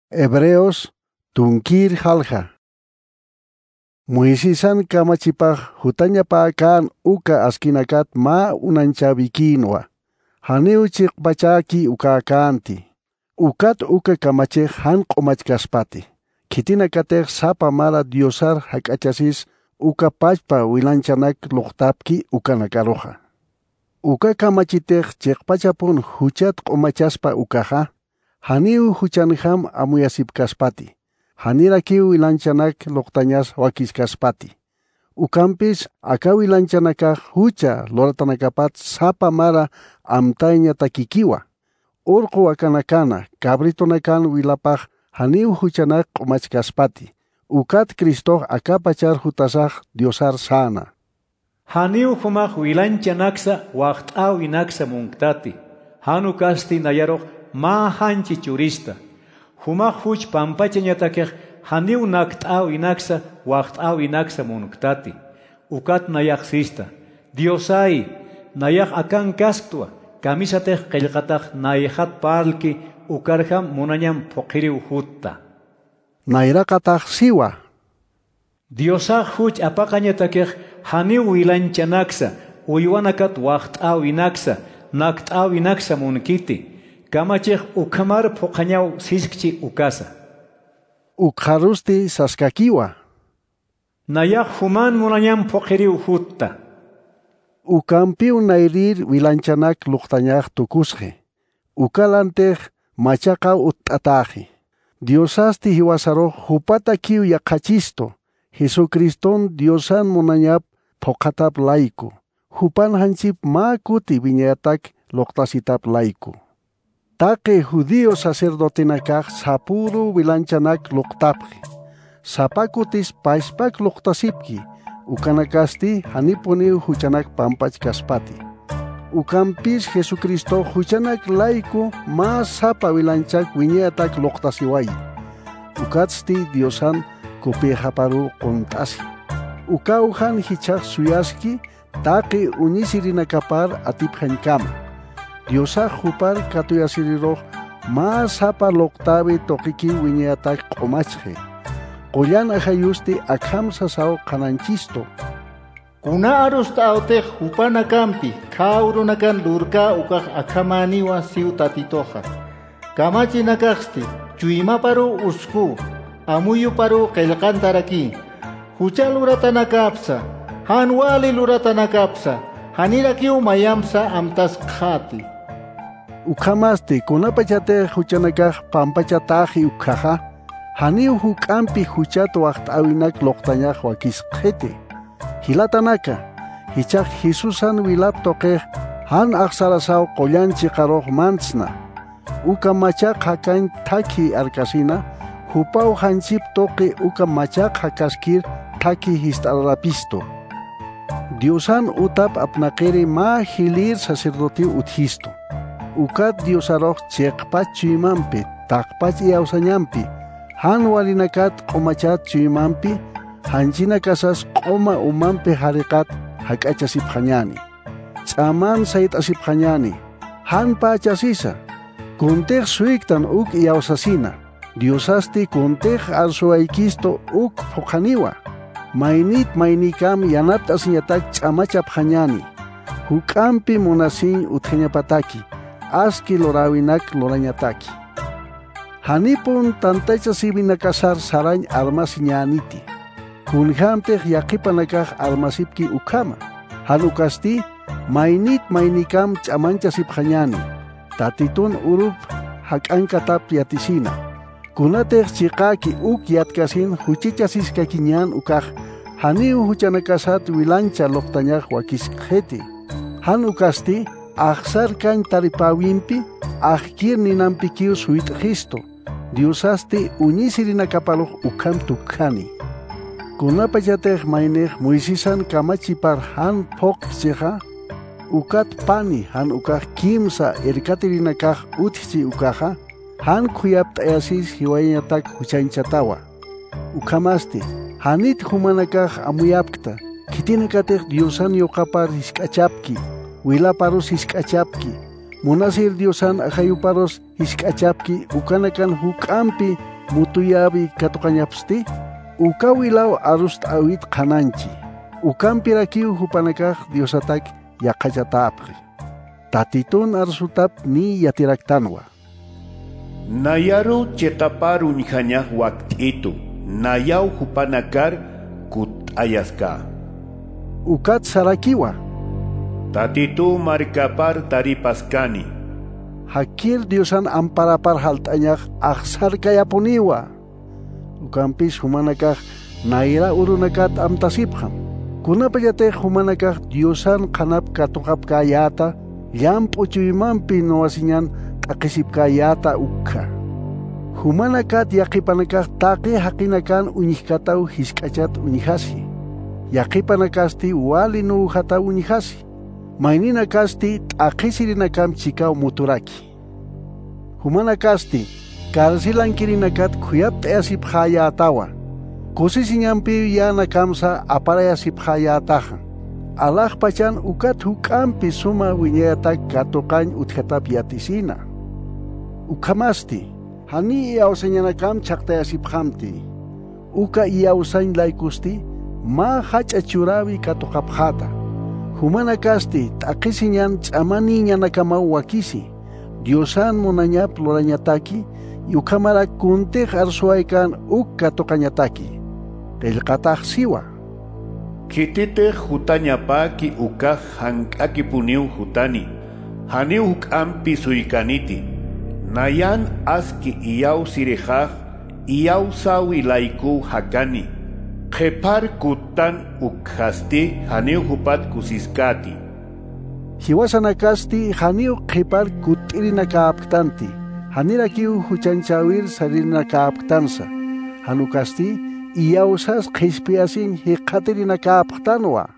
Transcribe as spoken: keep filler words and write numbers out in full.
Hebreos tunkir halja. Moisisan kamachipaj hutañapakan uka askinakat ma unanchavikinwa. Haniu chikpachaki ukakanti. Ukat uka kamachej han qomachkaspati. Kitinakatek sapa mala diosar hakachasis uka pachpa wilanchanak luqtapki ukanakaroja. Uka kamachitej chikpachapun huchat qomachaspa ukaja. Haniu huchanham amuyasipkaspati. Hanirakiu wilanchanak luqtañas wakiskaspati. Ukampis aka wilanchanaka hucha loratanakapat sapa mara amtaña takikiwa. Urqu wakanakana kabritonakan wilapaj haniu huchanak qomachkaspati. Ukat Cristo akapachar hutasaj diosar sana. Haniu humaj wilanchanaksa waqt'a winaksa munktati. Hanu kasti nayaroj ma hanchi churista. Humaj huch pampachañatakej haniu nakt'a winaksa waqt'a winaksa munktati. Ukat nayaksista. Diosai nayak akan kasktua. Kamisatej qillqataj nayhat palki ukarjam munañam poqiriw hutta. Nairaqataj siwa. Diosaj huch apaqañatakej haniu wilanchanaksa uywanakat waqt'a winaksa nakt'a winaksa munkiti. Kamachej ukamar poqañaw siskchi ukasa. Ukharusti saskakiwa. Nayak human munañam poqiriw hutta. Ukampiu nairir wilanchanak luqtañaj tukusje. Ukalantej machaqa ut'ataji. Diosasti hiwasaro hupata kiu yaqachisto. Jesucriston Diosan munañap poqatap laiku. Hupan hanchip ma kuti viñatak luqtasitap laiku. Take judío sacerdotenakaj sapuru wilanchanak luqtapji. Sapakutis paispak luqtasipki. Ukanakasti hanipuniu huchanak pampachkaspati. Ukampis Jesucristo huchanak laiku ma sapa wilanchak wiñatak luqtasiwai. Ukatsti Diosan kupihaparu qontasi. Ukauhan hichak suyaski take unisirinakapar atiphankama. Diosaj hupar katuyasiriroj ma sapa luqtavi toqiki wiñatak qomachje. Qoyan ajayusti akham sasao qananchisto. Kuna arusta autej hupana kampi, kaurunakan lurka ukaj akhamaniwa siutatitoja. Kamachi nakasti, chuimaparu usku, amuyuparu qillqantaraki. Hucha luratanakapsa, hanwali luratanakapsa, hanirakiu mayamsa amtas khati. Ukhamasti kunapachate huchanakaj pampachataji ukhaja. Haniu hukampi huchat waqt'awinak luqtañaj wakisqhete. Hilatanaka, hichak Jesusan wilap toqej han aqsarasao qollanchi qaroj mantsna. Uka machaq hakan taki arkasina, hupau hanchip toqi uka machaq hakaskir taki histararapisto. Diosan utap apnaqiri ma hilir sacerdote uthisto. Ukat diosaroj cheqpach chuymanpi, taqpach iawsañanpi, han walinakat qomachat chuymanpi, hanchina kasas qoma umanpi hariqat hak'achasipqañani. Ch'aman sayt'asipqañani, han pachasisa. Kuntej suiktan uk iawsasina. Diosasti kuntej arsuaykisto uk phuqaniwa. Maynit maynikam yanapt'asiñatak ch'amachapqañani. Huk'ampi munasin utqañapataki. Aski lorawinak lorañataki. Hanipun tantacha sibinakasar sarañ armasiñaniti. Kunjamtej yaqipanakaj armasipki ukama. Hanukasti maynit maynikam ch'amanchasipqañani. Tatitun urup hak'ankatap yatisina. Kunatej chiqaki uk yatkasin huchichasiskakiñan ukaj. Haniu huchanakasat wilancha luqtañaj wakisqheti. Hanukasti aqsar kan taripawimpi aqkir ninampikiu suitqisto. Diosasti uñisirinakapaluj ukam tukkani. Kunapachatej maynej Moisisan kamachipar han pok cheja. Ukat pani han ukaj kimsa erkatirinakaj utchi ukaja. Han kuyapt'ayasis hiwayatak huchanchatawa. Ukamasti hanit humanakaj amuyapkta. Kitinakatej Diosan yoqapar hisk'achapki. Wilaparos hisk'achapki. Munasir Diosan ajayuparos hisk'achapki ukanakan huk'ampi mutuyabi katuqañapsti ukawilaw arust awit qananchi ukampirakiu hupanakaq Diosatak yaqallatapqi tatitun arsutap ni yatiraktanwa nayaru chetaparu nihañaq waqt'itu nayaw hupanakar kut ayaska ukat sarakiwa tatitu markapar taripaskani hakir Diosan amparapar haltañaq aqsarkayapuniwa ukampis humanakaq naira urunakat amtasipqam kunapallatej humanakaq Diosan qanap katuqapkayata llamp'uchuymanpi noasiñan t'aqisipkayata ukha humanakat yaqipanakaq taqi haqinakan uñiqkataw hisk'achat uñijasi yaqipanakasti wali nuujataw uñijasi mayninakasti t'aqisirinakam chikaw muturaki humanakasti karsilankirinakat khuyapt'ayasipqayatawa kusisiñanpi yana kamsa aparayasipqayataqa alaq pachan ukat huk'anpi suma wiñayata katuqañ utqatap yatisina ukhamasti hani iyawsañanakam chaqtayasipqamti uka iyawsañ laykusti ma hach'achurawi katuqapqata humanakasti t'aqisiñan ch'amaniñanakama wakisi Diosan munañap lurañataki yukamara kuntiq arsuaykan uk katuqañataki qillqataq siwa kitite hutañapaki ukaq hank'aki puniw hutani haniw huk'anpi suykaniti nayan aski iyaw sirijaq iyaw sawi layku hakani qhepar kutan ukhasti haniw hupat kusiskati hiwasanakasti haniw qhepar kut'irinakaptanti hanirakiw huchanchawir sarinakaptansa hanukasti iyawsas qhispiasin hiqatirinakaptanwa